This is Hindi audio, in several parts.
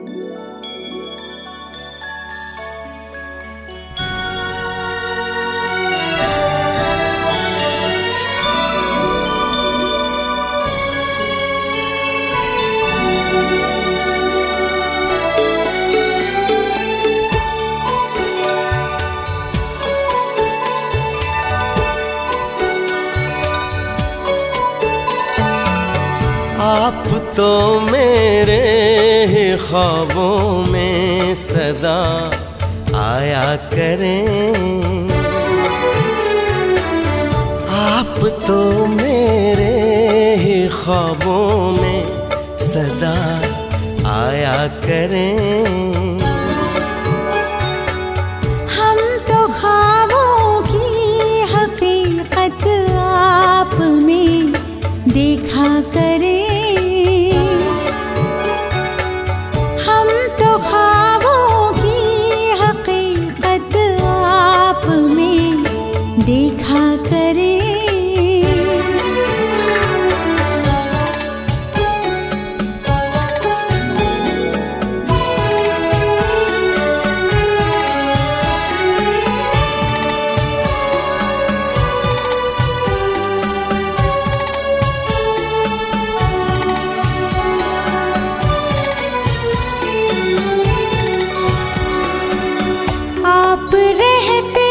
आप तो मेरे ही ख्वाबों में सदा आया करें। आप तो मेरे ही ख्वाबों में सदा आया करें। हम तो ख्वाबों की हकीकत आप में देखा करें। हम तो ख्वाबों की हकीकत आप में देखा करें। आप रहते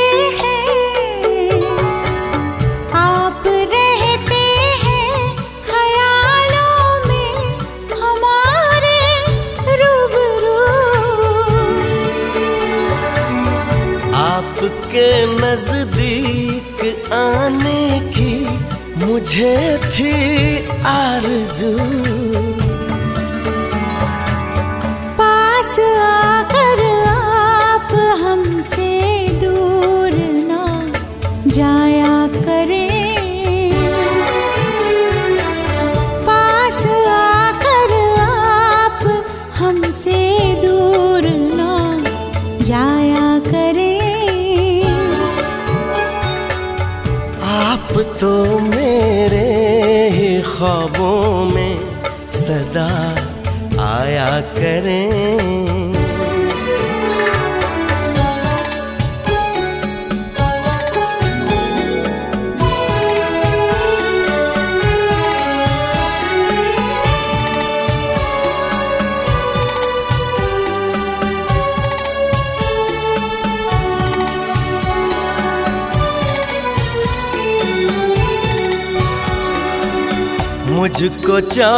हैं ख्यालों में हमारे रूबरू। आपके नजदीक आने की मुझे थी आरज़ू। पास आकर आप हमसे दूर ना जाया करें। पास आकर आप हमसे दूर ना जाया करें। आप तो मेरे ही ख्वाबों में सदा आया करें। मुझको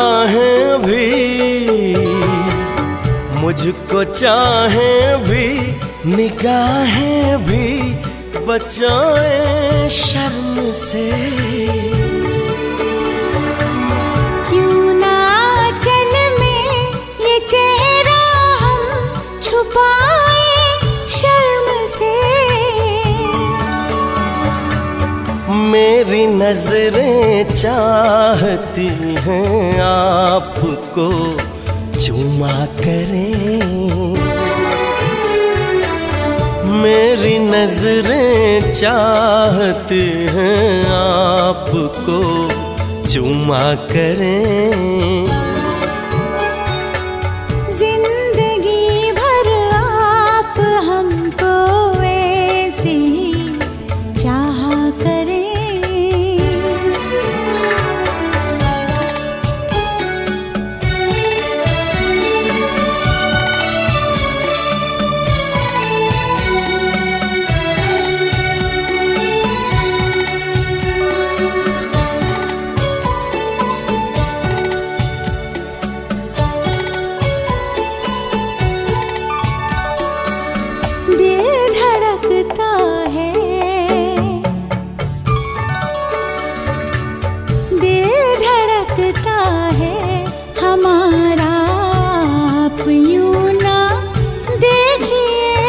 चाहें भी निगाहें भी बचाएं शर्म से। क्यों ना चल में ये चेहरा हम छुपाए शर्म से। मेरी नजरें चाहती हैं आपको चूमा करें। मेरी नजरें चाहती हैं आपको चूमा करें। जिंदगी भर आप हमको ऐसे ही चाहा करें। दिल धड़कता है हमारा, आप यूं ना देखिए।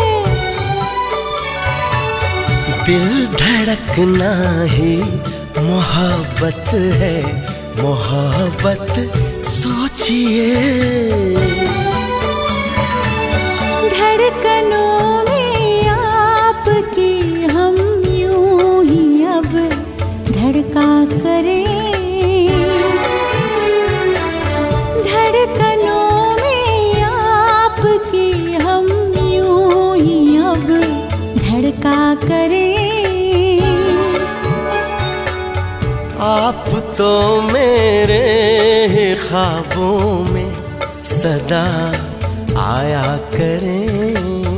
दिल धड़कना ही मोहब्बत है, मोहब्बत सोचिए। धड़कनों में आपकी हम यूं ही अब धड़का करें। धड़कनों में करें। आप तो मेरे ख्वाबों में सदा आया करें।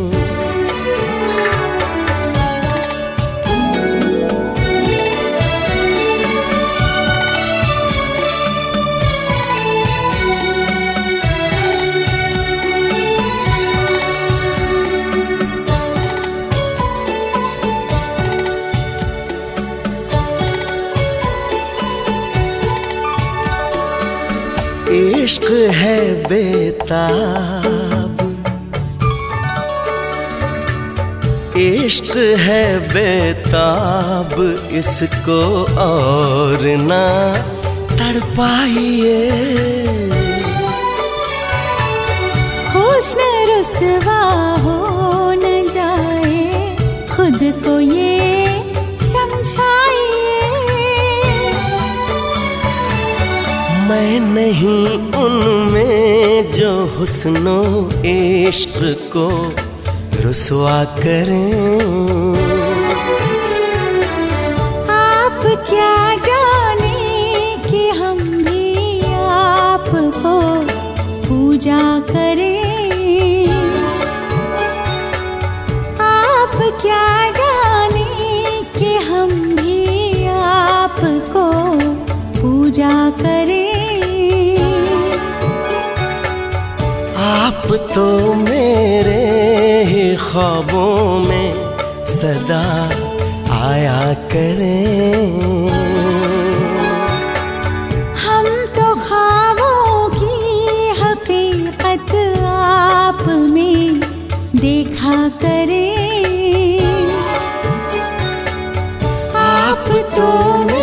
इश्क है बेताब, इश्क है बेताब, इसको और ना तड़पाइए। हुस्न रुसवा हो न जाए, खुद को ये समझाइए। मैं नहीं उनमें जो हुस्नो इश्क को रुसवा करें। आप क्या जाने कि हम भी आपको पूजा करें। आप क्या जाने कि हम भी आपको पूजा करें। आप तो मेरे ही ख्वाबों में सदा आया करें। हम तो ख्वाबों की हकीकत आप में देखा करें। आप तो